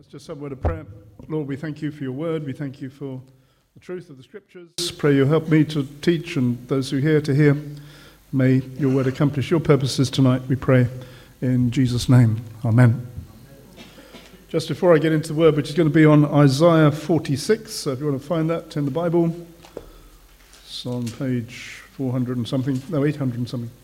Let's just have a word of prayer. Lord, we thank you for your word. We thank you for the truth of the scriptures. Pray you help me to teach and those who hear to hear. May your word accomplish your purposes tonight, we pray in Jesus' name. Amen. Just before I get into the word, which is going to be on Isaiah 46, so if you want to find that in the Bible, it's on page 400 and something, no, 800 and something.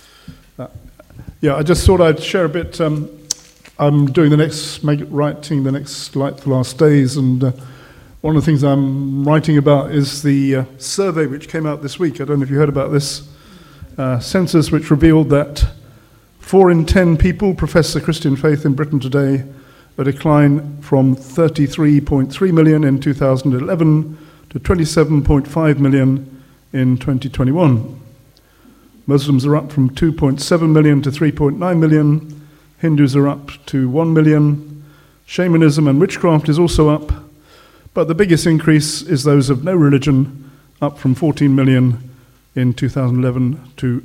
I just thought I'd share a bit. I'm doing writing the next last days, and one of the things I'm writing about is the survey which came out this week. I don't know if you heard about this census, which revealed that 4 in 10 people profess the Christian faith in Britain today, a decline from 33.3 million in 2011 to 27.5 million in 2021. Muslims are up from 2.7 million to 3.9 million. Hindus are up to 1 million. Shamanism and witchcraft is also up. But the biggest increase is those of no religion, up from 14 million in 2011 to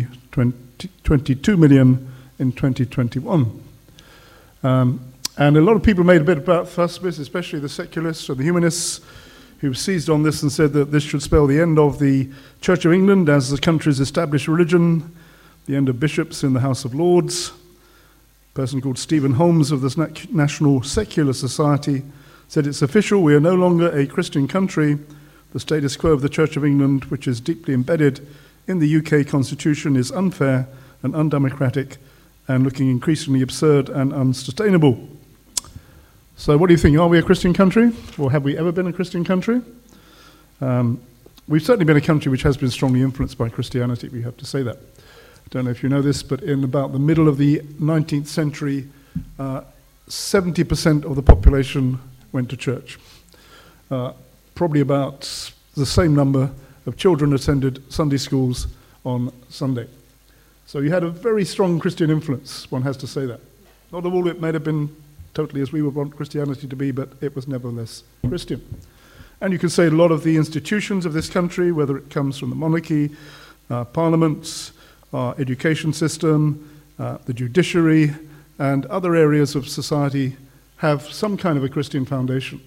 22 million in 2021. And a lot of people made a bit about fuss with this, especially the secularists or the humanists, who seized on this and said that this should spell the end of the Church of England as the country's established religion, the end of bishops in the House of Lords. A person called Stephen Holmes of the National Secular Society said, "It's official, we are no longer a Christian country. The status quo of the Church of England, which is deeply embedded in the UK Constitution, is unfair and undemocratic and looking increasingly absurd and unsustainable." So what do you think? Are we a Christian country? Or have we ever been a Christian country? We've certainly been a country which has been strongly influenced by Christianity, we have to say that. I don't know if you know this, but in about the middle of the 19th century, 70% of the population went to church. Probably about the same number of children attended Sunday schools on Sunday. So you had a very strong Christian influence, one has to say that. Not all of it may have been totally as we would want Christianity to be, but it was nevertheless Christian. And you can say a lot of the institutions of this country, whether it comes from the monarchy, parliaments, our education system, the judiciary, and other areas of society have some kind of a Christian foundation.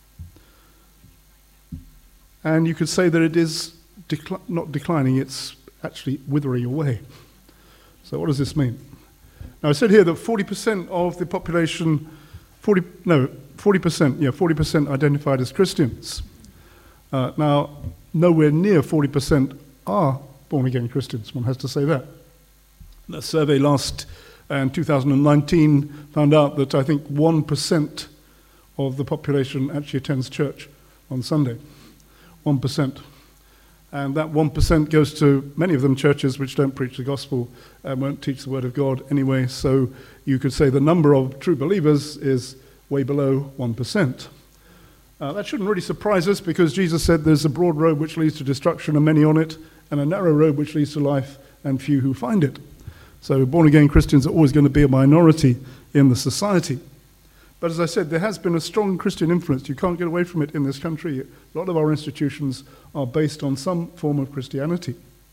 And you could say that it is not declining, it's actually withering away. So what does this mean? Now I said here that 40% of the population, 40% identified as Christians. Now, nowhere near 40% are born-again Christians, one has to say that. A survey last in 2019 found out that I think 1% of the population actually attends church on Sunday. 1%. And that 1% goes to many of them churches which don't preach the gospel and won't teach the word of God anyway. So you could say the number of true believers is way below 1%. That shouldn't really surprise us, because Jesus said there's a broad road which leads to destruction and many on it, and a narrow road which leads to life and few who find it. So born-again Christians are always going to be a minority in the society. But as I said, there has been a strong Christian influence. You can't get away from it in this country. A lot of our institutions are based on some form of Christianity.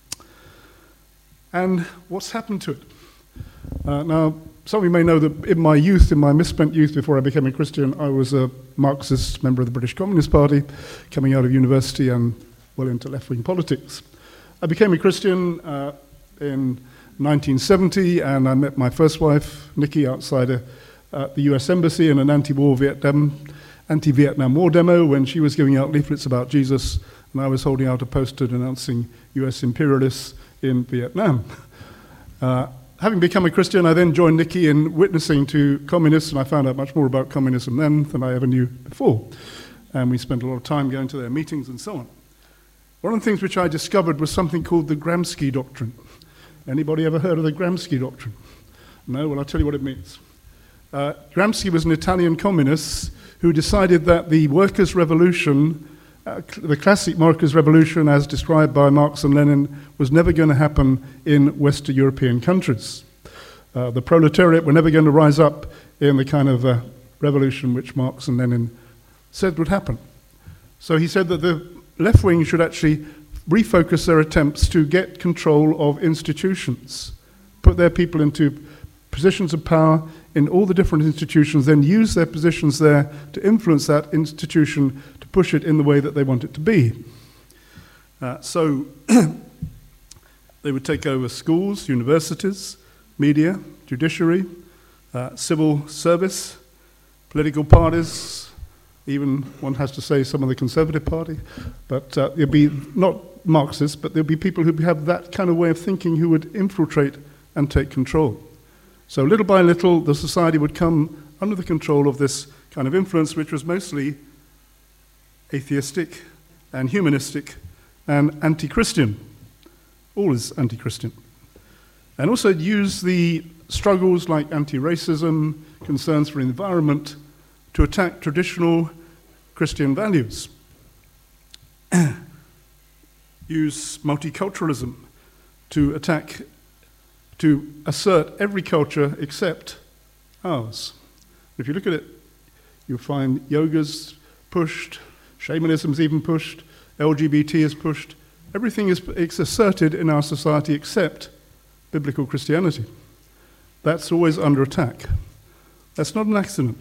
And what's happened to it? Now, some of you may know that in my youth, in my misspent youth before I became a Christian, I was a Marxist member of the British Communist Party, coming out of university and well into left-wing politics. I became a Christian in 1970, and I met my first wife, Nikki, outside at the US Embassy in an anti-Vietnam War demo when she was giving out leaflets about Jesus, and I was holding out a poster denouncing US imperialists in Vietnam. Having become a Christian, I then joined Nikki in witnessing to communists, and I found out much more about communism then than I ever knew before. And we spent a lot of time going to their meetings and so on. One of the things which I discovered was something called the Gramsci Doctrine. Anybody ever heard of the Gramsci Doctrine? No? Well, I'll tell you what it means. Gramsci was an Italian communist who decided that the workers' revolution, the classic workers' revolution as described by Marx and Lenin, was never going to happen in Western European countries. The proletariat were never going to rise up in the kind of revolution which Marx and Lenin said would happen. So he said that the left wing should actually refocus their attempts to get control of institutions, put their people into positions of power in all the different institutions, then use their positions there to influence that institution to push it in the way that they want it to be. So they would take over schools, universities, media, judiciary, civil service, political parties, even one has to say some of the Conservative Party, but there'll be not Marxists, but there'll be people who have that kind of way of thinking who would infiltrate and take control. So little by little, the society would come under the control of this kind of influence, which was mostly atheistic and humanistic and anti-Christian. All is anti-Christian. And also use the struggles like anti-racism, concerns for the environment, to attack traditional Christian values. Use multiculturalism to assert every culture except ours. If you look at it, you'll find yoga's pushed, shamanism's even pushed, LGBT is pushed. Everything is asserted in our society except biblical Christianity. That's always under attack. That's not an accident.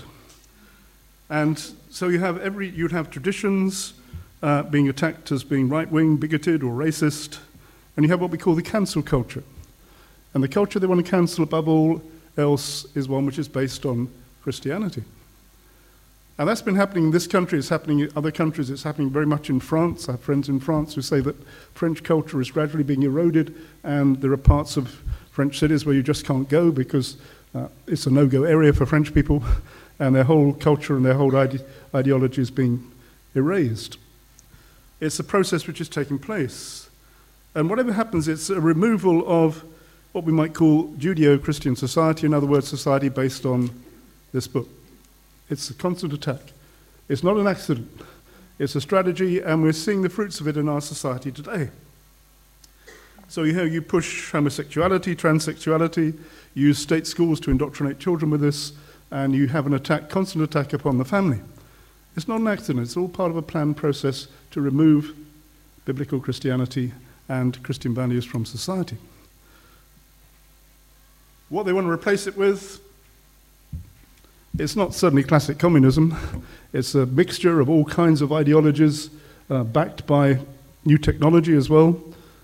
And so you'd have traditions being attacked as being right-wing, bigoted, or racist, and you have what we call the cancel culture. And the culture they want to cancel above all else is one which is based on Christianity. And that's been happening in this country, it's happening in other countries, it's happening very much in France. I have friends in France who say that French culture is gradually being eroded, and there are parts of French cities where you just can't go because it's a no-go area for French people, and their whole culture and their whole ideology is being erased. It's a process which is taking place. And whatever happens, it's a removal of what we might call Judeo-Christian society, in other words, society based on this book. It's a constant attack. It's not an accident. It's a strategy, and we're seeing the fruits of it in our society today. So you push homosexuality, transsexuality, use state schools to indoctrinate children with this, and you have an attack, constant attack upon the family. It's not an accident. It's all part of a planned process to remove biblical Christianity and Christian values from society. What they want to replace it with, it's not certainly classic communism. It's a mixture of all kinds of ideologies backed by new technology as well.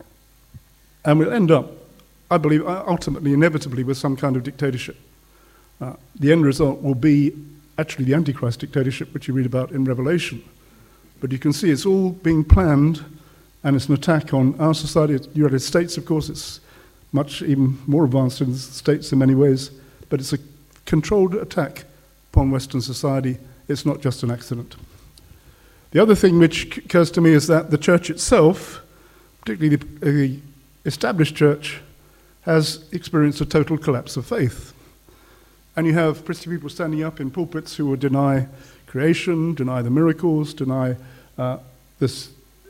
And we'll end up, I believe, ultimately, inevitably, with some kind of dictatorship. The end result will be actually the Antichrist dictatorship, which you read about in Revelation. But you can see it's all being planned, and it's an attack on our society. The United States, of course, it's much even more advanced in the States in many ways, but it's a controlled attack upon Western society. It's not just an accident. The other thing which occurs to me is that the church itself, particularly the established church, has experienced a total collapse of faith. And you have Christian people standing up in pulpits who will deny creation, deny the miracles, deny the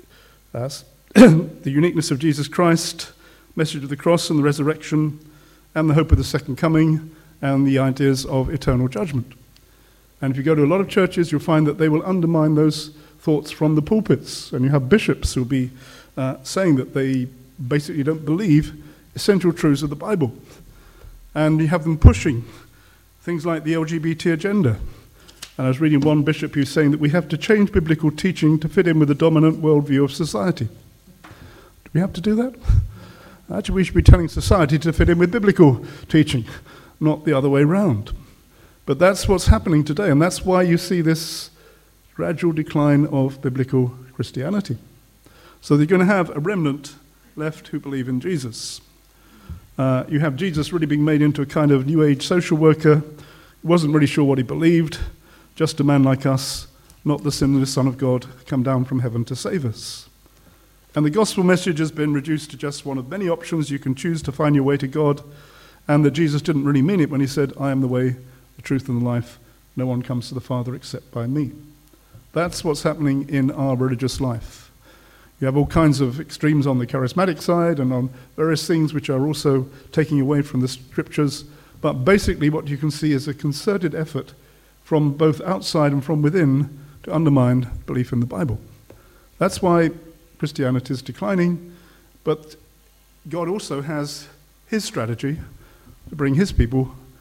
uniqueness of Jesus Christ, message of the cross and the resurrection, and the hope of the second coming, and the ideas of eternal judgment. And if you go to a lot of churches, you'll find that they will undermine those thoughts from the pulpits. And you have bishops who'll be saying that they basically don't believe essential truths of the Bible. And you have them pushing things like the LGBT agenda. And I was reading one bishop who's saying that we have to change biblical teaching to fit in with the dominant worldview of society. Do we have to do that? Actually, we should be telling society to fit in with biblical teaching, not the other way around. But that's what's happening today, and that's why you see this gradual decline of biblical Christianity. So they're going to have a remnant left who believe in Jesus. You have Jesus really being made into a kind of New Age social worker. He wasn't really sure what he believed, just a man like us, not the sinless Son of God, come down from heaven to save us. And the gospel message has been reduced to just one of many options you can choose to find your way to God, and that Jesus didn't really mean it when he said, I am the way, the truth, and the life. No one comes to the Father except by me. That's what's happening in our religious life. You have all kinds of extremes on the charismatic side and on various things which are also taking away from the scriptures, but basically what you can see is a concerted effort from both outside and from within to undermine belief in the Bible. That's why Christianity is declining, but God also has his strategy to bring his people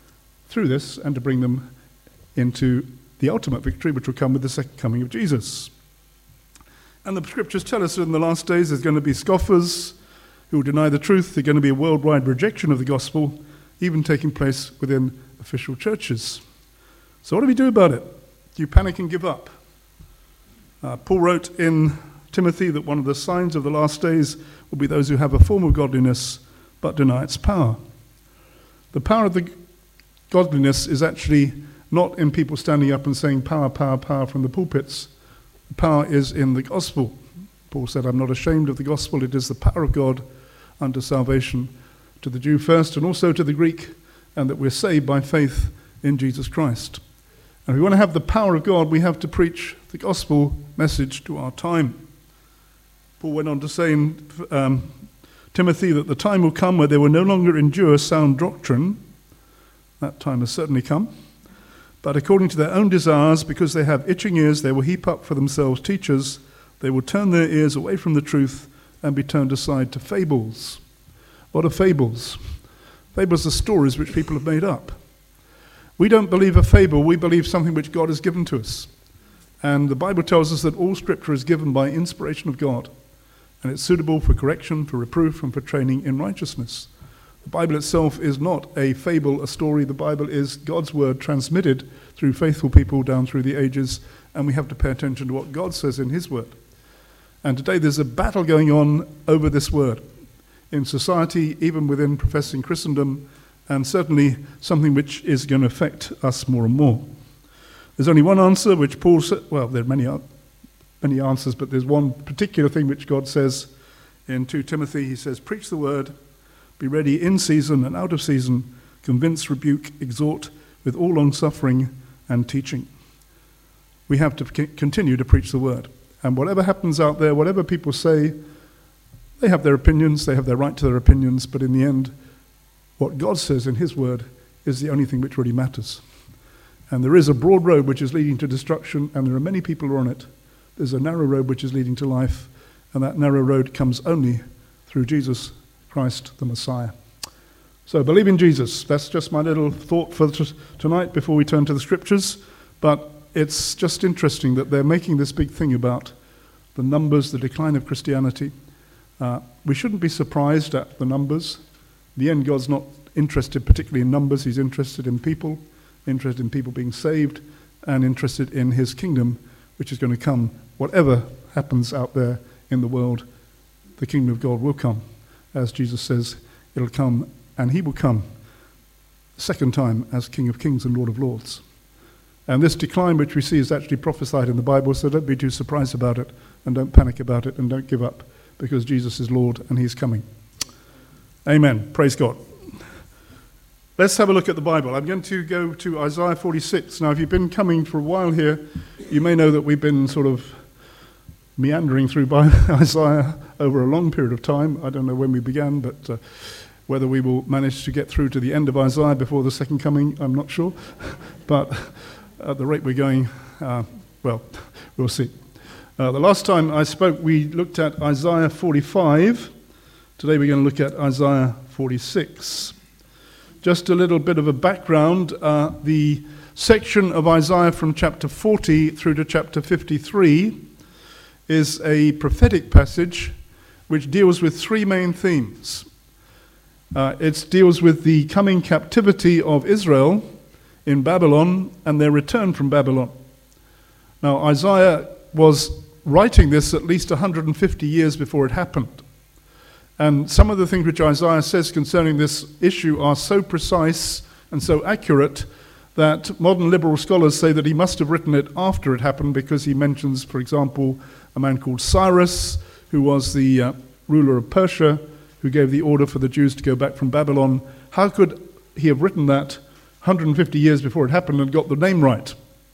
through this and to bring them into the ultimate victory, which will come with the second coming of Jesus. And the scriptures tell us that in the last days there's going to be scoffers who will deny the truth. There's going to be a worldwide rejection of the gospel, even taking place within official churches. So what do we do about it? Do you panic and give up? Paul wrote in Timothy that one of the signs of the last days will be those who have a form of godliness but deny its power. The power of the godliness is actually not in people standing up and saying power, power, power from the pulpits. The power is in the gospel. Paul said, I'm not ashamed of the gospel. It is the power of God unto salvation to the Jew first and also to the Greek, and that we're saved by faith in Jesus Christ. And if we want to have the power of God, we have to preach the gospel message to our time. Paul went on to say in Timothy that the time will come where they will no longer endure sound doctrine. That time has certainly come. But according to their own desires, because they have itching ears, they will heap up for themselves teachers. They will turn their ears away from the truth and be turned aside to fables. What are fables? Fables are stories which people have made up. We don't believe a fable, we believe something which God has given to us. And the Bible tells us that all scripture is given by inspiration of God, and it's suitable for correction, for reproof, and for training in righteousness. The Bible itself is not a fable, a story. The Bible is God's word transmitted through faithful people down through the ages, and we have to pay attention to what God says in his word. And today there's a battle going on over this word in society, even within professing Christendom, and certainly something which is going to affect us more and more. There's only one answer which Paul said, well, there are many answers, but there's one particular thing which God says in 2 Timothy. He says, preach the word, be ready in season and out of season, convince, rebuke, exhort with all long-suffering and teaching. We have to continue to preach the word. And whatever happens out there, whatever people say, they have their opinions, they have their right to their opinions, but in the end, what God says in his word is the only thing which really matters. And there is a broad road which is leading to destruction, and there are many people who are on it. There's a narrow road which is leading to life, and that narrow road comes only through Jesus Christ, the Messiah. So believe in Jesus. That's just my little thought for tonight before we turn to the scriptures. But it's just interesting that they're making this big thing about the numbers, the decline of Christianity. We shouldn't be surprised at the numbers. In the end, God's not interested particularly in numbers. He's interested in people being saved, and interested in his kingdom, which is going to come. Whatever happens out there in the world, the kingdom of God will come. As Jesus says, it'll come, and he will come the second time as King of Kings and Lord of Lords. And this decline which we see is actually prophesied in the Bible, so don't be too surprised about it, and don't panic about it, and don't give up, because Jesus is Lord and he's coming. Amen. Praise God. Let's have a look at the Bible. I'm going to go to Isaiah 46. Now, if you've been coming for a while here, you may know that we've been sort of meandering through Isaiah over a long period of time. I don't know when we began, but whether we will manage to get through to the end of Isaiah before the second coming, I'm not sure. But at the rate we're going, well, we'll see. The last time I spoke, we looked at Isaiah 45. Today we're going to look at Isaiah 46. Just a little bit of a background. The section of Isaiah from chapter 40 through to chapter 53 is a prophetic passage which deals with three main themes. It deals with the coming captivity of Israel in Babylon and their return from Babylon. Now, Isaiah was writing this at least 150 years before it happened. And some of the things which Isaiah says concerning this issue are so precise and so accurate that modern liberal scholars say that he must have written it after it happened, because he mentions, for example, a man called Cyrus, who was the ruler of Persia, who gave the order for the Jews to go back from Babylon. How could he have written that 150 years before it happened and got the name right?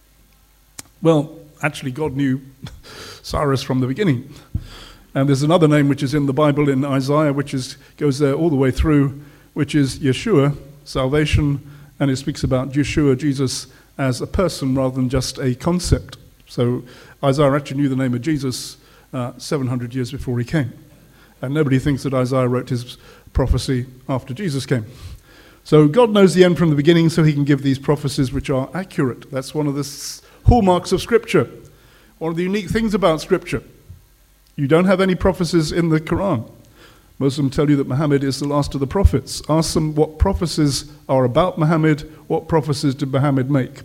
Well, actually, God knew Cyrus from the beginning. And there's another name which is in the Bible in Isaiah, which goes there all the way through, which is Yeshua, salvation, and it speaks about Yeshua, Jesus, as a person rather than just a concept. So Isaiah actually knew the name of Jesus 700 years before he came. And nobody thinks that Isaiah wrote his prophecy after Jesus came. So God knows the end from the beginning, so he can give these prophecies which are accurate. That's one of the hallmarks of Scripture. One of the unique things about Scripture. You don't have any prophecies in the Quran. Most of them tell you that Muhammad is the last of the prophets. Ask them what prophecies are about Muhammad. What prophecies did Muhammad make?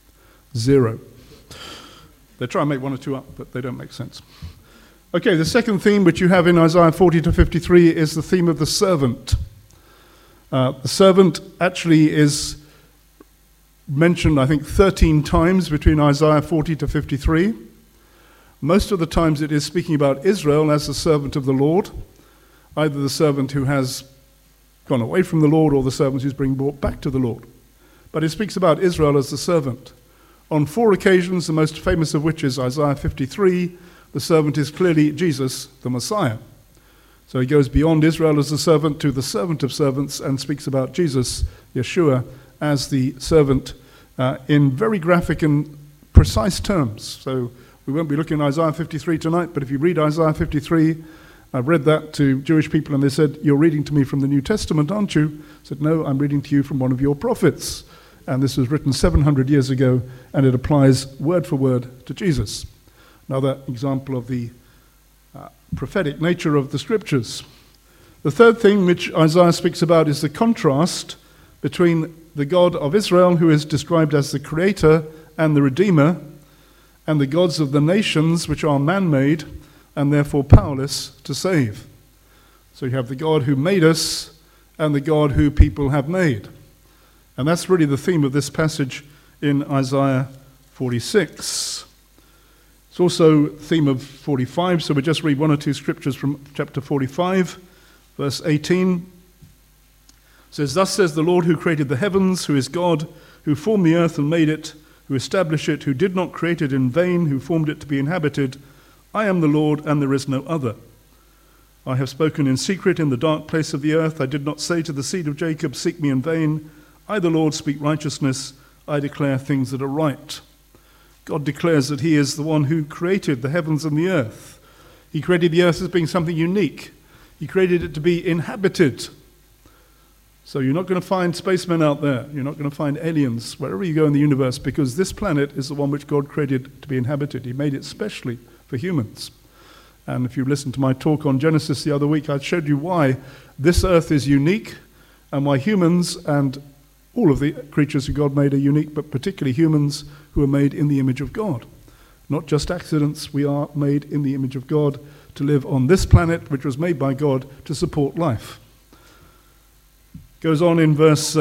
0. They try and make 1 or 2 up, but they don't make sense. Okay, the second theme which you have in Isaiah 40 to 53 is the theme of the servant. The servant actually is mentioned, I think, 13 times between Isaiah 40 to 53. Most of the times it is speaking about Israel as the servant of the Lord, either the servant who has gone away from the Lord or the servant who's being brought back to the Lord. But it speaks about Israel as the servant. On 4 occasions, the most famous of which is Isaiah 53, the servant is clearly Jesus, the Messiah. So he goes beyond Israel as the servant to the servant of servants and speaks about Jesus, Yeshua, as the servant in very graphic and precise terms. So we won't be looking at Isaiah 53 tonight, but if you read Isaiah 53, I've read that to Jewish people and they said, "You're reading to me from the New Testament, aren't you?" I said, "No, I'm reading to you from one of your prophets." And this was written 700 years ago, and it applies word for word to Jesus. Another example of the prophetic nature of the Scriptures. The third thing which Isaiah speaks about is the contrast between the God of Israel, who is described as the Creator and the Redeemer, and the gods of the nations, which are man-made and therefore powerless to save. So you have the God who made us and the God who people have made. And that's really the theme of this passage in Isaiah 46. It's also the theme of 45, so we'll just read 1 or 2 scriptures from chapter 45, verse 18. It says, "Thus says the Lord who created the heavens, who is God, who formed the earth and made it, who established it, who did not create it in vain, who formed it to be inhabited. I am the Lord, and there is no other. I have spoken in secret in the dark place of the earth. I did not say to the seed of Jacob, seek me in vain. I, the Lord, speak righteousness. I declare things that are right." God declares that he is the one who created the heavens and the earth. He created the earth as being something unique. He created it to be inhabited. So you're not going to find spacemen out there. You're not going to find aliens wherever you go in the universe, because this planet is the one which God created to be inhabited. He made it specially for humans. And if you listened to my talk on Genesis the other week, I showed you why this earth is unique and why humans and all of the creatures who God made are unique, but particularly humans who are made in the image of God. Not just accidents, we are made in the image of God to live on this planet, which was made by God to support life. Goes on in verse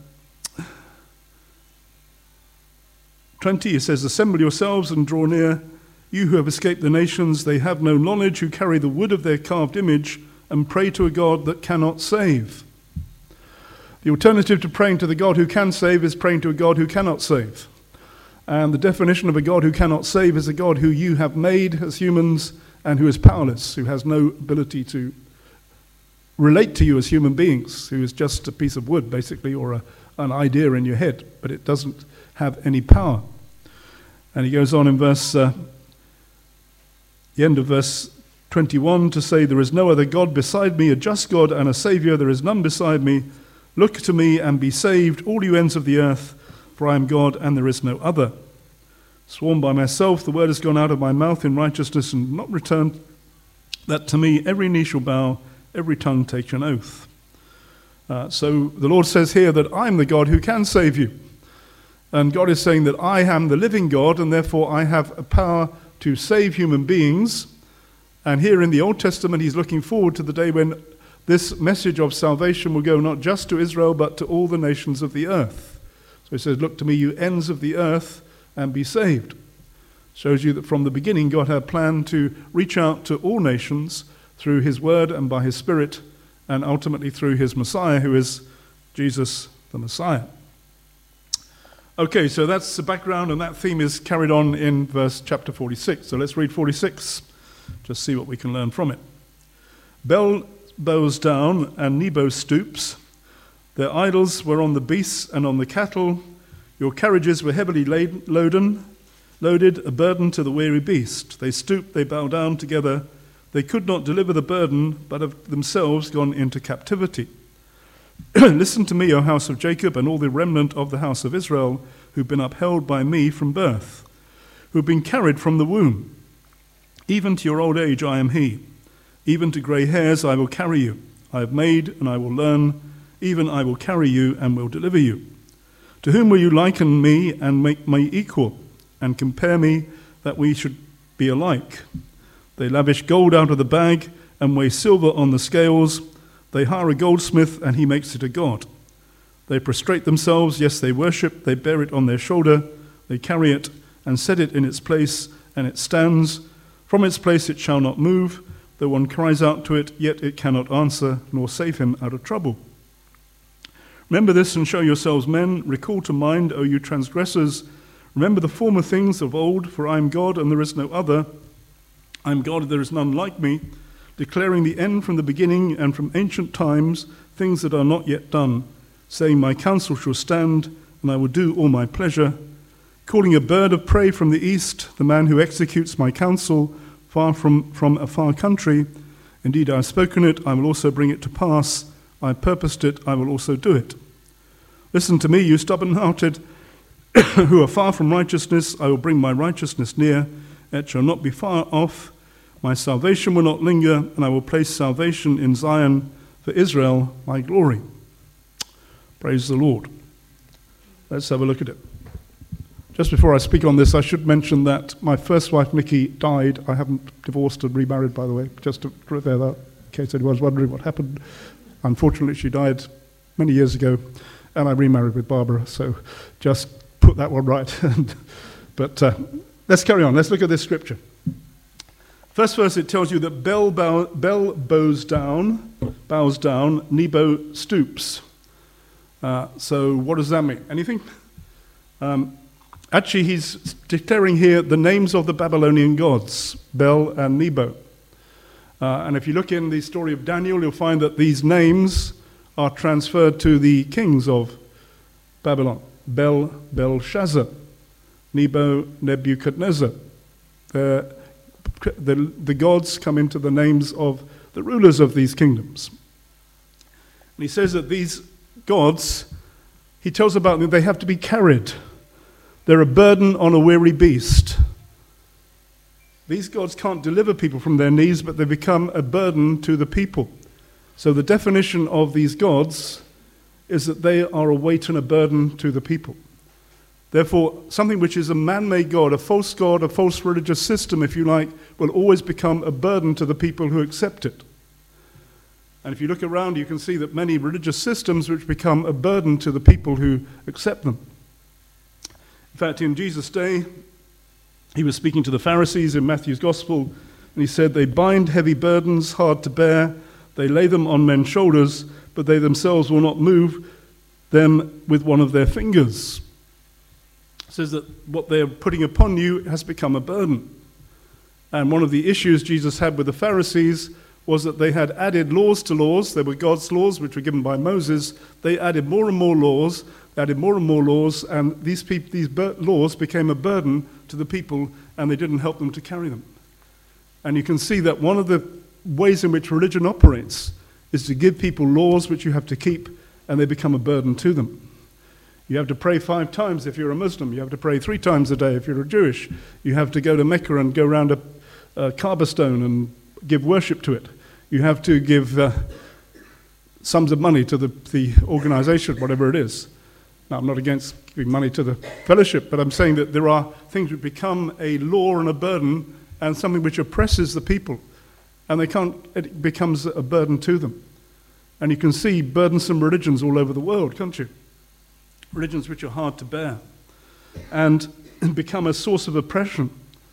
20, it says, "Assemble yourselves and draw near, you who have escaped the nations. They have no knowledge, who carry the wood of their carved image and pray to a God that cannot save." The alternative to praying to the God who can save is praying to a God who cannot save. And the definition of a God who cannot save is a God who you have made as humans and who is powerless, who has no ability to relate to you as human beings, who is just a piece of wood, basically, or an idea in your head, but it doesn't have any power. And he goes on in the end of verse 21 to say, "There is no other God beside me, a just God and a Savior. There is none beside me. Look to me and be saved, all you ends of the earth, for I am God and there is no other. Sworn by myself, the word has gone out of my mouth in righteousness and not returned, that to me every knee shall bow, every tongue take an oath." So the Lord says here that I'm the God who can save you. And God is saying that I am the living God, and therefore I have a power to save human beings. And here in the Old Testament, he's looking forward to the day when this message of salvation will go not just to Israel, but to all the nations of the earth. So he says, "Look to me, you ends of the earth, and be saved." Shows you that from the beginning, God had planned to reach out to all nations through his word and by his Spirit, and ultimately through his Messiah, who is Jesus the Messiah. Okay, so that's the background, and that theme is carried on in chapter 46. So let's read 46, just see what we can learn from it. "Bel bows down and Nebo stoops. Their idols were on the beasts and on the cattle. Your carriages were heavily loaded, a burden to the weary beast. They stoop, they bow down together. They could not deliver the burden, but have themselves gone into captivity. Listen to me, O house of Jacob, and all the remnant of the house of Israel, who've been upheld by me from birth, who've been carried from the womb. Even to your old age I am he. Even to grey hairs I will carry you. I have made and I will learn. Even I will carry you and will deliver you. To whom will you liken me and make me equal, and compare me that we should be alike? They lavish gold out of the bag and weigh silver on the scales. They hire a goldsmith and he makes it a god. They prostrate themselves, yes, they worship. They bear it on their shoulder. They carry it and set it in its place, and it stands. From its place it shall not move. Though one cries out to it, yet it cannot answer, nor save him out of trouble. Remember this and show yourselves men. Recall to mind, O you transgressors. Remember the former things of old, for I am God and there is no other. I am God and there is none like me, declaring the end from the beginning and from ancient times, things that are not yet done, saying, my counsel shall stand, and I will do all my pleasure, calling a bird of prey from the east, the man who executes my counsel, far from a far country. Indeed, I have spoken it, I will also bring it to pass. I purposed it, I will also do it. Listen to me, you stubborn-hearted, who are far from righteousness. I will bring my righteousness near. It shall not be far off. My salvation will not linger, and I will place salvation in Zion for Israel, my glory. Praise the Lord. Let's have a look at it. Just before I speak on this, I should mention that my first wife, Nikki, died. I haven't divorced and remarried, by the way, just to clear that, in case anyone was wondering what happened. Unfortunately, she died many years ago, and I remarried with Barbara, so just put that one right. But let's carry on. Let's look at this scripture. First verse, it tells you that Bel bows down, Nebo stoops. So what does that mean? Anything? Actually, he's declaring here the names of the Babylonian gods, Bel and Nebo. And if you look in the story of Daniel, you'll find that these names are transferred to the kings of Babylon. Bel, Belshazzar. Nebo, Nebuchadnezzar. The gods come into the names of the rulers of these kingdoms. And he says that these gods, he tells about them, they have to be carried. They're a burden on a weary beast. These gods can't deliver people from their knees, but they become a burden to the people. So the definition of these gods is that they are a weight and a burden to the people. Therefore, something which is a man-made god, a false religious system, if you like, will always become a burden to the people who accept it. And if you look around, you can see that many religious systems which become a burden to the people who accept them. In fact, in Jesus' day, he was speaking to the Pharisees in Matthew's Gospel, and he said, they bind heavy burdens hard to bear, they lay them on men's shoulders, but they themselves will not move them with one of their fingers. It says that what they're putting upon you has become a burden. And one of the issues Jesus had with the Pharisees was that they had added laws to laws. There were God's laws, which were given by Moses. They added more and more laws, and these laws became a burden to the people, and they didn't help them to carry them. And you can see that one of the ways in which religion operates is to give people laws which you have to keep, and they become a burden to them. You have to pray 5 times if you're a Muslim. You have to pray 3 times a day if you're a Jewish. You have to go to Mecca and go around a Kaaba stone and give worship to it. You have to give sums of money to the organization, whatever it is. Now, I'm not against giving money to the fellowship, but I'm saying that there are things which become a law and a burden and something which oppresses the people. And it becomes a burden to them. And you can see burdensome religions all over the world, can't you? Religions which are hard to bear and become a source of oppression.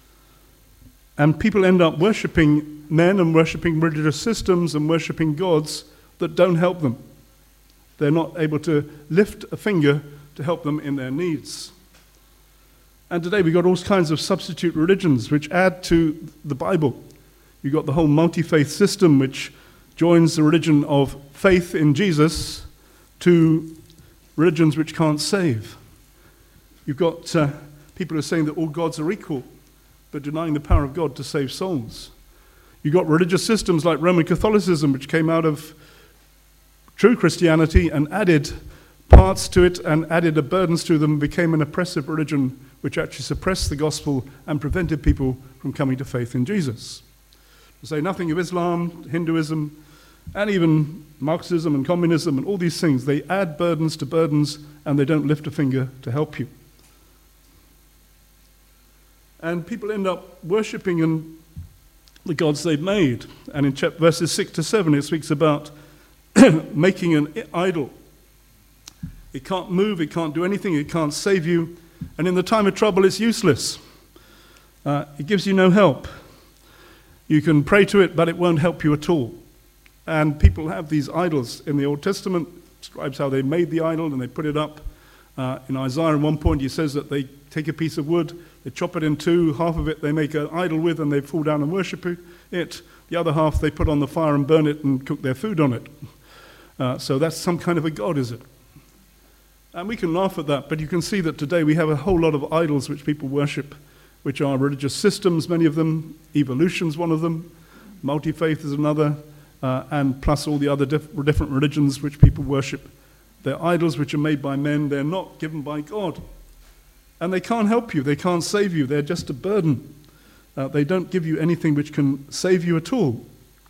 And people end up worshipping men and worshipping religious systems and worshipping gods that don't help them. They're not able to lift a finger to help them in their needs. And today we've got all kinds of substitute religions which add to the Bible. You've got the whole multi-faith system which joins the religion of faith in Jesus to religions which can't save. You've got people who are saying that all gods are equal, but denying the power of God to save souls. You've got religious systems like Roman Catholicism, which came out of true Christianity and added parts to it and added burdens to them, became an oppressive religion which actually suppressed the gospel and prevented people from coming to faith in Jesus. To say nothing of Islam, Hinduism, and even Marxism and communism and all these things, they add burdens to burdens and they don't lift a finger to help you. And people end up worshipping in the gods they've made. And in verses 6 to 7, it speaks about making an idol. It can't move, it can't do anything, it can't save you. And in the time of trouble, it's useless. It gives you no help. You can pray to it, but it won't help you at all. And people have these idols in the Old Testament. It describes how they made the idol and they put it up. In Isaiah, at one point, he says that they take a piece of wood, they chop it in two, half of it they make an idol with and they fall down and worship it. The other half they put on the fire and burn it and cook their food on it. So that's some kind of a god, is it? And we can laugh at that, but you can see that today we have a whole lot of idols which people worship, which are religious systems, many of them. Evolution's one of them. Multi-faith is another. And plus all the other different religions which people worship. They're idols which are made by men. They're not given by God. And they can't help you. They can't save you. They're just a burden. They don't give you anything which can save you at all.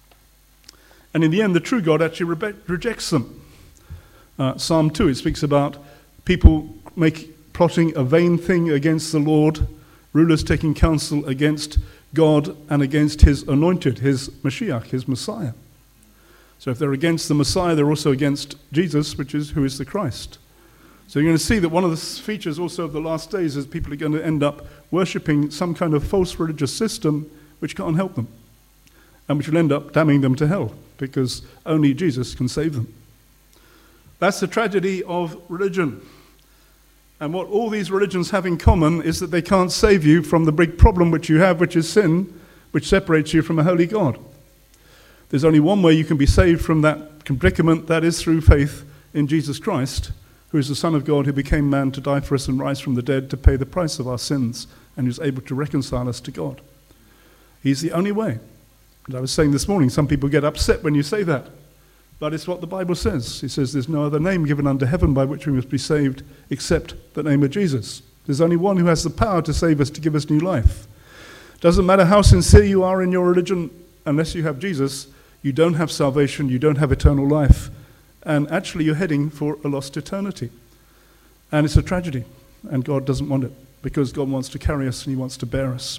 And in the end, the true God actually rejects them. Psalm 2, it speaks about people plotting a vain thing against the Lord, rulers taking counsel against God and against his anointed, his Mashiach, his Messiah. So if they're against the Messiah, they're also against Jesus, who is the Christ. So you're going to see that one of the features also of the last days is people are going to end up worshipping some kind of false religious system which can't help them, and which will end up damning them to hell, because only Jesus can save them. That's the tragedy of religion. And what all these religions have in common is that they can't save you from the big problem which you have, which is sin, which separates you from a holy God. There's only one way you can be saved from that predicament, that is through faith in Jesus Christ, who is the Son of God, who became man to die for us and rise from the dead to pay the price of our sins, and who's able to reconcile us to God. He's the only way. And I was saying this morning, some people get upset when you say that, but it's what the Bible says. It says there's no other name given under heaven by which we must be saved except the name of Jesus. There's only one who has the power to save us, to give us new life. Doesn't matter how sincere you are in your religion, unless you have Jesus, you don't have salvation, you don't have eternal life. And actually you're heading for a lost eternity. And it's a tragedy. And God doesn't want it, because God wants to carry us and he wants to bear us.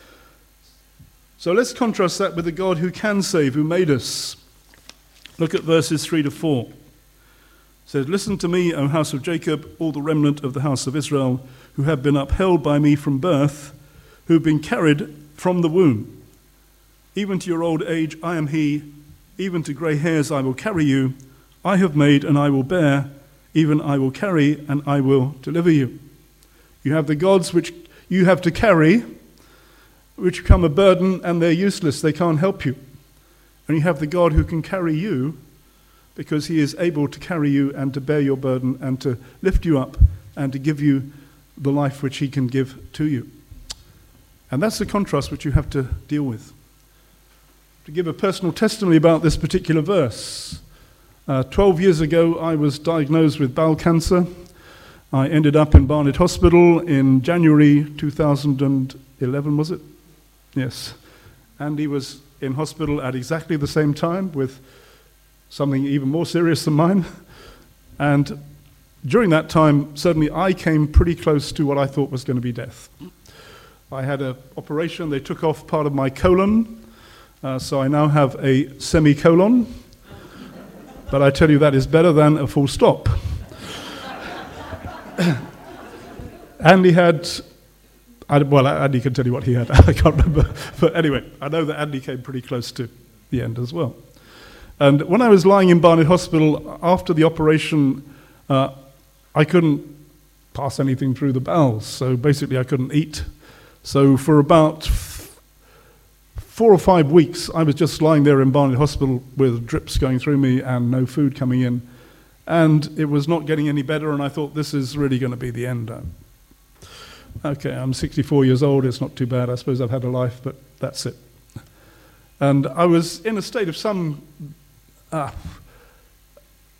So let's contrast that with the God who can save, who made us. Look at verses 3 to 4. It says, "Listen to me, O house of Jacob, all the remnant of the house of Israel, who have been upheld by me from birth, who have been carried from the womb. Even to your old age I am he, even to grey hairs I will carry you. I have made and I will bear, even I will carry and I will deliver you." You have the gods which you have to carry, which become a burden, and they're useless, they can't help you. And you have the God who can carry you, because he is able to carry you and to bear your burden and to lift you up and to give you the life which he can give to you. And that's the contrast which you have to deal with. To give a personal testimony about this particular verse, 12 years ago I was diagnosed with bowel cancer. I ended up in Barnet Hospital in January 2011, was it? Yes. Andy was in hospital at exactly the same time with something even more serious than mine. And during that time, suddenly I came pretty close to what I thought was going to be death. I had an operation. They took off part of my colon, so I now have a semicolon. But I tell you, that is better than a full stop. Andy had... Andy can tell you what he had. I can't remember. But anyway, I know that Andy came pretty close to the end as well. And when I was lying in Barnet Hospital, after the operation, I couldn't pass anything through the bowels. So basically, I couldn't eat. So for about 4 or 5 weeks, I was just lying there in Barnet Hospital with drips going through me and no food coming in. And it was not getting any better, and I thought, this is really going to be the end. Okay, I'm 64 years old, it's not too bad. I suppose I've had a life, but that's it. And I was in a state of some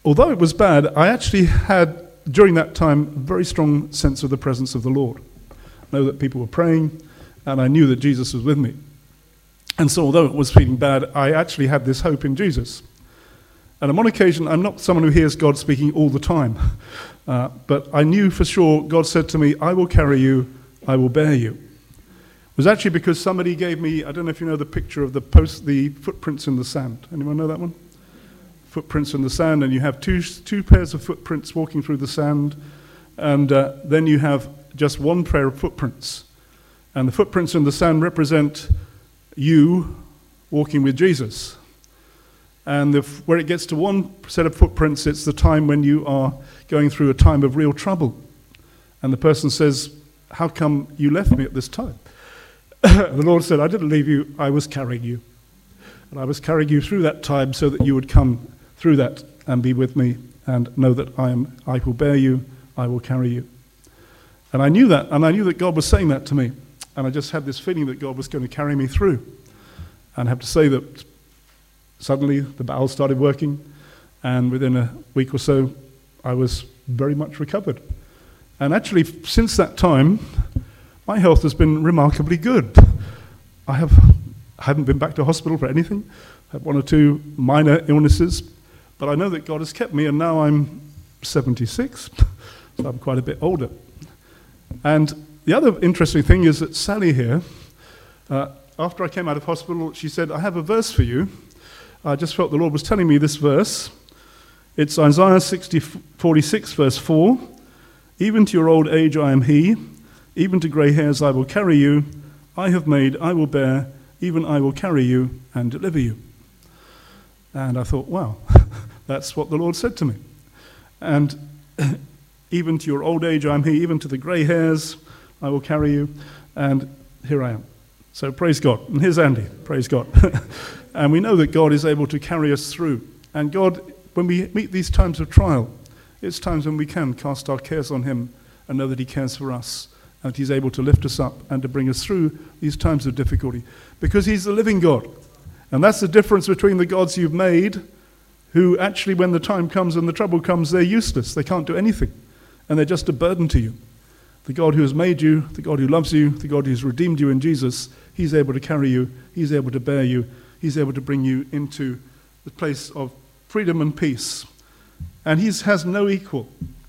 although it was bad, I actually had, during that time, a very strong sense of the presence of the Lord. I know that people were praying, and I knew that Jesus was with me. And so although it was feeling bad, I actually had this hope in Jesus. And on one occasion, I'm not someone who hears God speaking all the time, but I knew for sure God said to me, I will carry you, I will bear you. It was actually because somebody gave me, I don't know if you know the picture of the footprints in the sand. Anyone know that one? Footprints in the sand, and you have two pairs of footprints walking through the sand, and then you have just one pair of footprints. And the footprints in the sand represent you walking with Jesus. And where it gets to one set of footprints, it's the time when you are going through a time of real trouble. And the person says, how come you left me at this time? The Lord said, I didn't leave you, I was carrying you. And I was carrying you through that time so that you would come through that and be with me and know that I will bear you, I will carry you. And I knew that, and I knew that God was saying that to me. And I just had this feeling that God was going to carry me through. And I have to say that suddenly the bowels started working, and within a week or so, I was very much recovered. And actually, since that time, my health has been remarkably good. I haven't been back to hospital for anything. I had one or two minor illnesses, but I know that God has kept me, and now I'm 76, so I'm quite a bit older. And the other interesting thing is that Sally here, after I came out of hospital, she said, I have a verse for you. I just felt the Lord was telling me this verse. It's Isaiah 46, verse 4. Even to your old age I am he, even to grey hairs I will carry you. I have made, I will bear, even I will carry you and deliver you. And I thought, wow, that's what the Lord said to me. And even to your old age I am he, even to the grey hairs I will carry you. And here I am. So praise God. And here's Andy. Praise God. And we know that God is able to carry us through. And God, when we meet these times of trial, it's times when we can cast our cares on him and know that he cares for us, and that he's able to lift us up and to bring us through these times of difficulty. Because he's the living God. And that's the difference between the gods you've made, who actually, when the time comes and the trouble comes, they're useless. They can't do anything. And they're just a burden to you. The God who has made you, the God who loves you, the God who has redeemed you in Jesus, he's able to carry you, he's able to bear you, he's able to bring you into the place of freedom and peace. And he has no equal.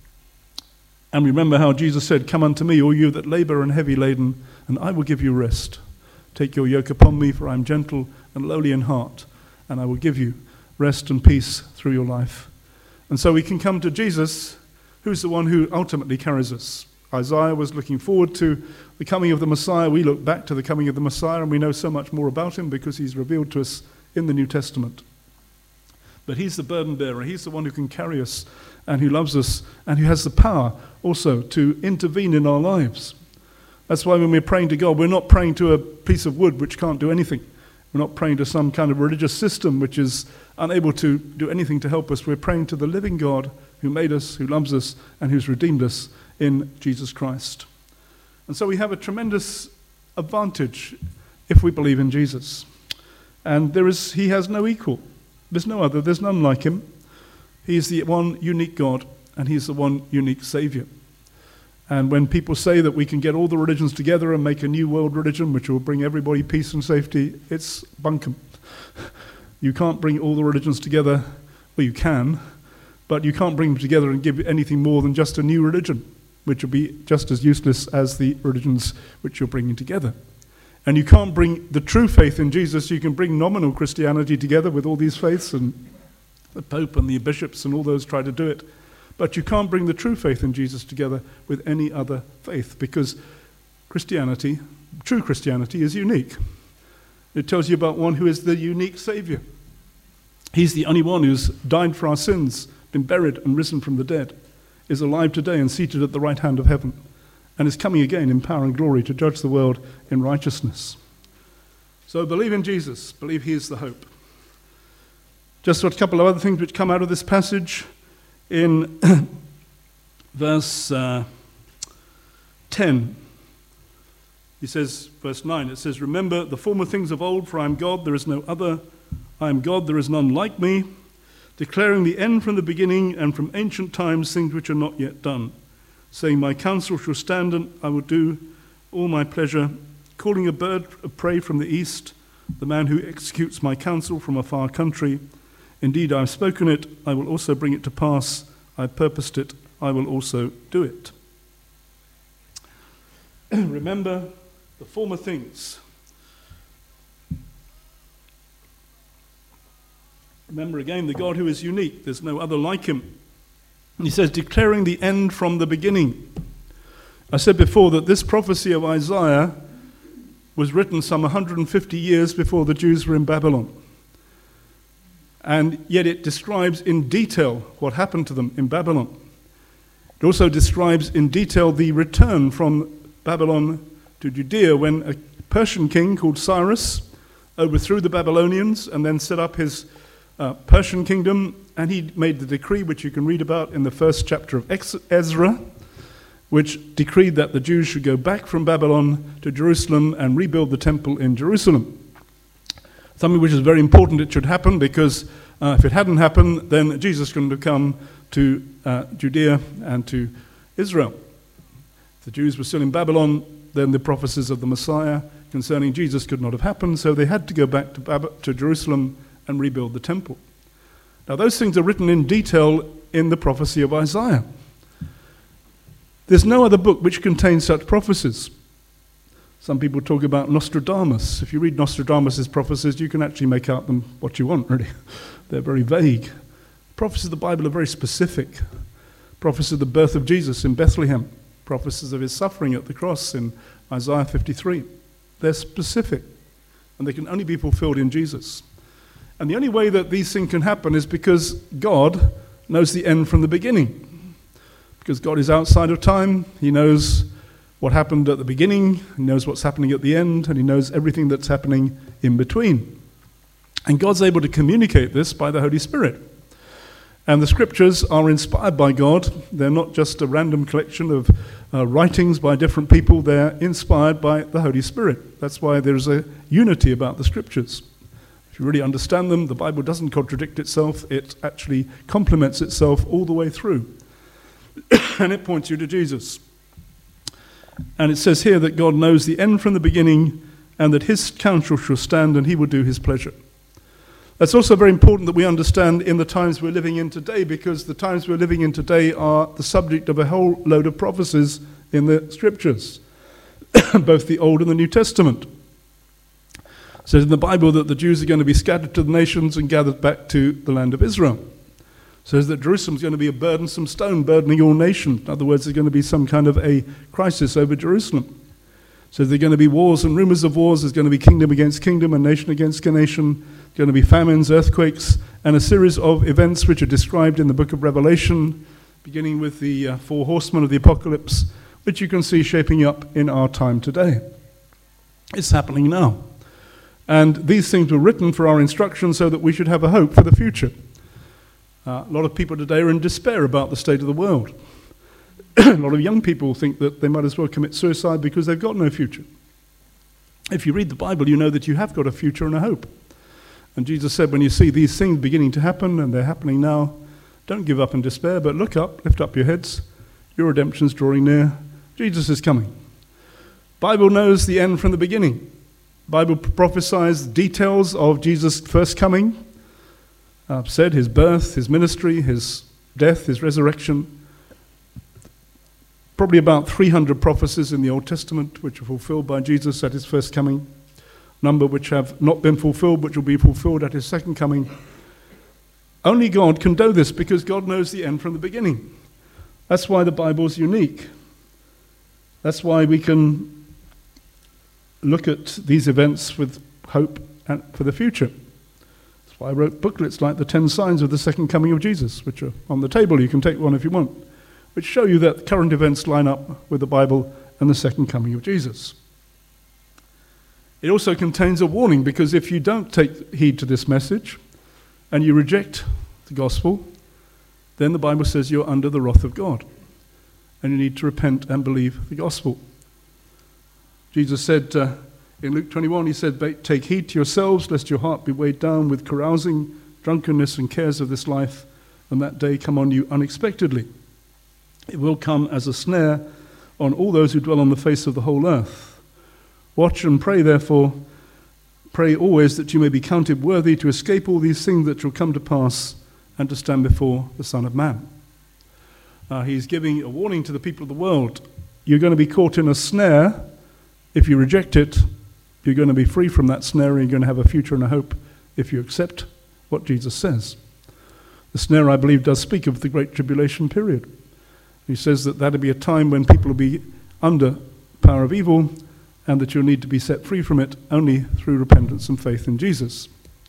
And remember how Jesus said, come unto me, all you that labor and heavy laden, and I will give you rest. Take your yoke upon me, for I am gentle and lowly in heart, and I will give you rest and peace through your life. And so we can come to Jesus, who's the one who ultimately carries us. Isaiah was looking forward to the coming of the Messiah. We look back to the coming of the Messiah, and we know so much more about him because he's revealed to us in the New Testament. But he's the burden bearer. He's the one who can carry us and who loves us and who has the power also to intervene in our lives. That's why when we're praying to God, we're not praying to a piece of wood which can't do anything. We're not praying to some kind of religious system which is unable to do anything to help us. We're praying to the living God who made us, who loves us, and who's redeemed us in Jesus Christ. And so we have a tremendous advantage if we believe in Jesus. And he has no equal. There's no other. There's none like him. He's the one unique God, and he's the one unique Savior. And when people say that we can get all the religions together and make a new world religion which will bring everybody peace and safety, it's bunkum. You can't bring all the religions together. Well, you can, but you can't bring them together and give anything more than just a new religion, which will be just as useless as the religions which you're bringing together. And you can't bring the true faith in Jesus. You can bring nominal Christianity together with all these faiths, and the Pope and the bishops and all those try to do it. But you can't bring the true faith in Jesus together with any other faith, because Christianity, true Christianity, is unique. It tells you about one who is the unique Savior. He's the only one who's died for our sins, been buried and risen from the dead, is alive today and seated at the right hand of heaven, and is coming again in power and glory to judge the world in righteousness. So believe in Jesus. Believe he is the hope. Just a couple of other things which come out of this passage. In verse 10, he says, verse 9, it says, remember the former things of old, for I am God, there is no other. I am God, there is none like me. declaring the end from the beginning and from ancient times things which are not yet done, saying, my counsel shall stand and I will do all my pleasure, calling a bird of prey from the east, the man who executes my counsel from a far country. Indeed, I have spoken it, I will also bring it to pass. I purposed it, I will also do it. Remember the former things. Remember again the God who is unique. There's no other like him. And he says, declaring the end from the beginning. I said before that this prophecy of Isaiah was written some 150 years before the Jews were in Babylon. And yet it describes in detail what happened to them in Babylon. It also describes in detail the return from Babylon to Judea when a Persian king called Cyrus overthrew the Babylonians and then set up his Persian kingdom, and he made the decree which you can read about in the first chapter of Ezra, which decreed that the Jews should go back from Babylon to Jerusalem and rebuild the temple in Jerusalem. Something which is very important it should happen, because if it hadn't happened, then Jesus couldn't have come to Judea and to Israel. If the Jews were still in Babylon, then the prophecies of the Messiah concerning Jesus could not have happened, so they had to go back to Jerusalem and rebuild the temple. Now those things are written in detail in the prophecy of Isaiah. There's no other book which contains such prophecies. Some people talk about Nostradamus. If you read Nostradamus' prophecies, you can actually make out them what you want, really. They're very vague. Prophecies of the Bible are very specific. Prophecies of the birth of Jesus in Bethlehem. Prophecies of his suffering at the cross in Isaiah 53. They're specific, and they can only be fulfilled in Jesus. And the only way that these things can happen is because God knows the end from the beginning. Because God is outside of time, he knows what happened at the beginning, he knows what's happening at the end, and he knows everything that's happening in between. And God's able to communicate this by the Holy Spirit. And the scriptures are inspired by God. They're not just a random collection of writings by different people. They're inspired by the Holy Spirit. That's why there's a unity about the scriptures. If you really understand them, the Bible doesn't contradict itself. It actually complements itself all the way through. And it points you to Jesus. And it says here that God knows the end from the beginning and that his counsel shall stand and he will do his pleasure. That's also very important that we understand in the times we're living in today, because the times we're living in today are the subject of a whole load of prophecies in the scriptures, both the Old and the New Testament. It says in the Bible that the Jews are going to be scattered to the nations and gathered back to the land of Israel. It says that Jerusalem's going to be a burdensome stone burdening all nations. In other words, there's going to be some kind of a crisis over Jerusalem. So there are going to be wars and rumors of wars. There's going to be kingdom against kingdom and nation against nation. There's going to be famines, earthquakes, and a series of events which are described in the book of Revelation, beginning with the 4 horsemen of the apocalypse, which you can see shaping up in our time today. It's happening now. And these things were written for our instruction so that we should have a hope for the future. A lot of people today are in despair about the state of the world. A lot of young people think that they might as well commit suicide because they've got no future. If you read the Bible, you know that you have got a future and a hope. And Jesus said, when you see these things beginning to happen, and they're happening now, don't give up in despair, but look up, lift up your heads. Your redemption's drawing near. Jesus is coming. Bible knows the end from the beginning. Bible prophesies details of Jesus' first coming. Said his birth, his ministry, his death, his resurrection. Probably about 300 prophecies in the Old Testament which are fulfilled by Jesus at his first coming. Number which have not been fulfilled, which will be fulfilled at his second coming. Only God can do this because God knows the end from the beginning. That's why the Bible's unique. That's why we can look at these events with hope and for the future. That's why I wrote booklets like the 10 signs of the second coming of Jesus, which are on the table. You can take one if you want, which show you that current events line up with the Bible and the second coming of Jesus. It also contains a warning, because if you don't take heed to this message and you reject the gospel, then the Bible says you're under the wrath of God and you need to repent and believe the gospel. Jesus said in Luke 21, he said, take heed to yourselves lest your heart be weighed down with carousing drunkenness and cares of this life, and that day come on you unexpectedly. It will come as a snare on all those who dwell on the face of the whole earth. Watch and pray, therefore. Pray always that you may be counted worthy to escape all these things that shall come to pass and to stand before the Son of Man. He's giving a warning to the people of the world. You're going to be caught in a snare. If you reject it, you're going to be free from that snare, and you're going to have a future and a hope if you accept what Jesus says. The snare, I believe, does speak of the Great Tribulation period. He says that that'll be a time when people will be under power of evil, and that you'll need to be set free from it only through repentance and faith in Jesus.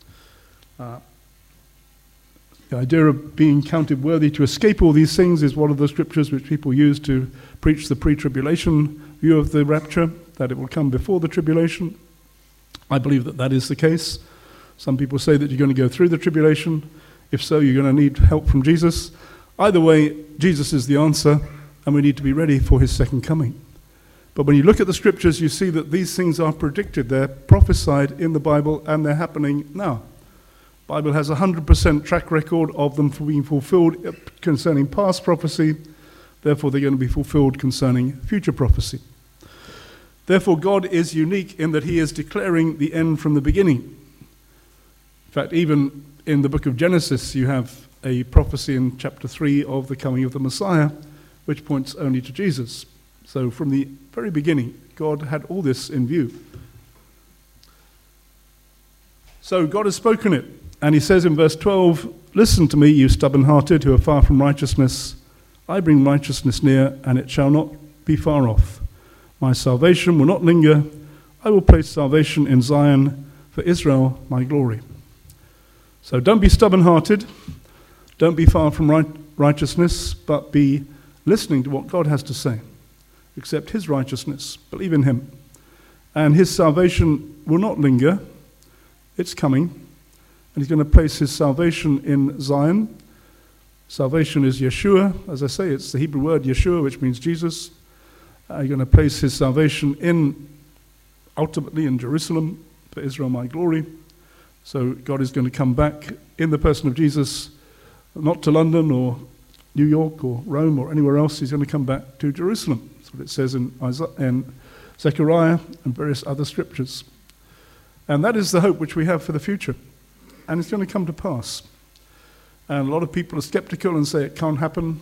The idea of being counted worthy to escape all these things is one of the scriptures which people use to preach the pre-tribulation view of the rapture, that it will come before the tribulation. I believe that that is the case. Some people say that you're going to go through the tribulation. If so, you're going to need help from Jesus. Either way, Jesus is the answer, and we need to be ready for his second coming. But when you look at the scriptures, you see that these things are predicted. They're prophesied in the Bible, and they're happening now. The Bible has a 100% track record of them being fulfilled concerning past prophecy. Therefore, they're going to be fulfilled concerning future prophecy. Therefore, God is unique in that he is declaring the end from the beginning. In fact, even in the book of Genesis, you have a prophecy in chapter 3 of the coming of the Messiah, which points only to Jesus. So from the very beginning, God had all this in view. So God has spoken it. And he says in verse 12, "Listen to me, you stubborn-hearted who are far from righteousness. I bring righteousness near, and it shall not be far off. My salvation will not linger. I will place salvation in Zion for Israel, my glory." So don't be stubborn-hearted. Don't be far from righteousness, but be listening to what God has to say. Accept his righteousness. Believe in him. And his salvation will not linger. It's coming. And he's going to place his salvation in Zion. Salvation is Yeshua. As I say, it's the Hebrew word Yeshua, which means Jesus. He's going to place his salvation ultimately in Jerusalem, for Israel my glory. So God is going to come back in the person of Jesus, not to London or New York or Rome or anywhere else. He's going to come back to Jerusalem. That's what it says in Zechariah and various other scriptures. And that is the hope which we have for the future. And it's going to come to pass. And a lot of people are skeptical and say it can't happen.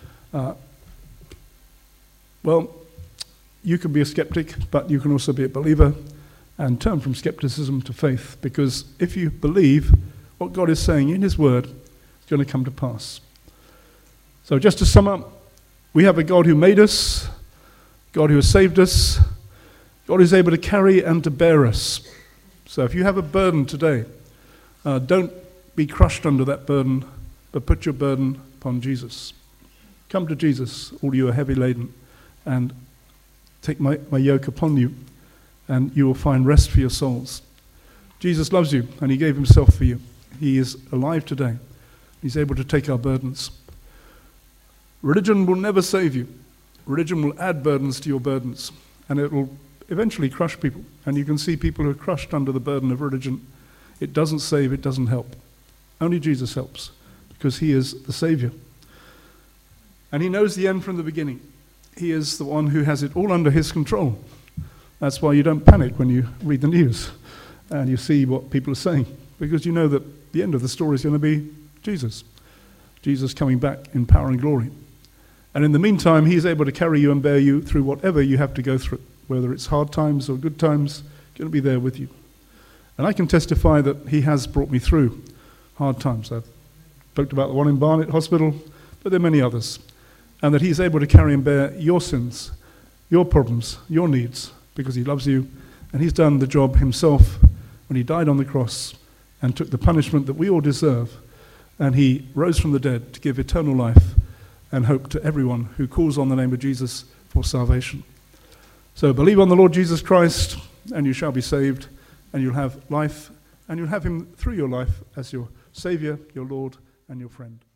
Well, you can be a skeptic, but you can also be a believer and turn from skepticism to faith. Because if you believe what God is saying in his word, it's going to come to pass. So just to sum up, we have a God who made us, God who has saved us, God who is able to carry and to bear us. So if you have a burden today, don't be crushed under that burden, but put your burden upon Jesus. Come to Jesus, all you are heavy laden, and take my yoke upon you, and you will find rest for your souls. Jesus loves you, and he gave himself for you. He is alive today. He's able to take our burdens. Religion will never save you. Religion will add burdens to your burdens, and it will eventually crush people. And you can see people who are crushed under the burden of religion. It doesn't save, it doesn't help. Only Jesus helps, because he is the Savior. And he knows the end from the beginning. He is the one who has it all under his control. That's why you don't panic when you read the news and you see what people are saying, because you know that the end of the story is going to be Jesus. Jesus coming back in power and glory. And in the meantime, he's able to carry you and bear you through whatever you have to go through, whether it's hard times or good times, he's going to be there with you. And I can testify that he has brought me through hard times. I've talked about the one in Barnet Hospital, but there are many others. And that he's able to carry and bear your sins, your problems, your needs, because he loves you. And he's done the job himself when he died on the cross and took the punishment that we all deserve. And he rose from the dead to give eternal life and hope to everyone who calls on the name of Jesus for salvation. So believe on the Lord Jesus Christ, and you shall be saved, and you'll have life, and you'll have him through your life as your Savior, your Lord, and your friend.